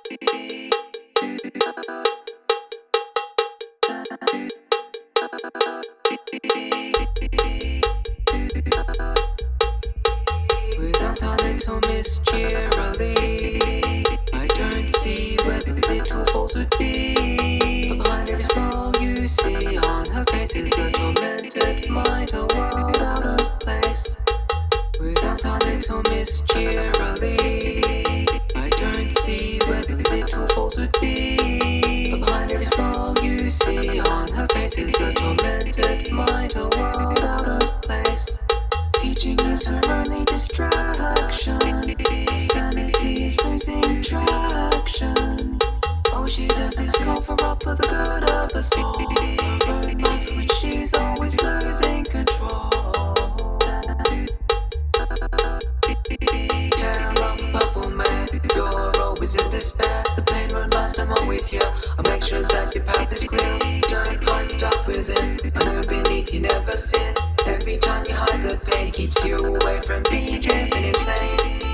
Without a little Miss Cheerily, I don't see where the little fault would be. But behind every smile you see on her face is a tormented mind, a world out of place. Without a little Miss Cheerily, I don't see where the little fault would be. But behind every smile you see on her face is a tormented mind, a world out of place. Teaching us her only distraction. Sanity is losing traction. All she does is cover up for the good of us all. Her own life, which she's always losing control. Tale of a purple man, you're always in despair. The pain won't last, I'm always here. I'll make sure that your path is clear. Don't hide the dark within. I know beneath you never sin. Every time you hide the pain, it keeps you away from being driven insane.